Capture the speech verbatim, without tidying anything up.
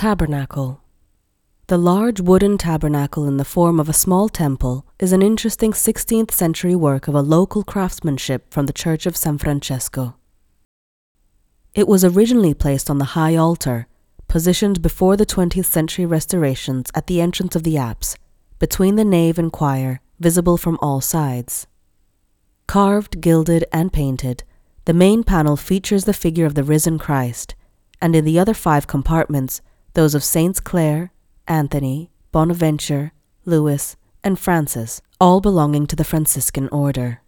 Tabernacle. The large wooden tabernacle in the form of a small temple is an interesting sixteenth century work of a local craftsmanship from the Church of San Francesco. It was originally placed on the high altar, positioned before the twentieth century restorations at the entrance of the apse, between the nave and choir, visible from all sides. Carved, gilded, and painted, the main panel features the figure of the risen Christ, and in the other five compartments, those of Saints Clare, Anthony, Bonaventure, Louis, and Francis, all belonging to the Franciscan order.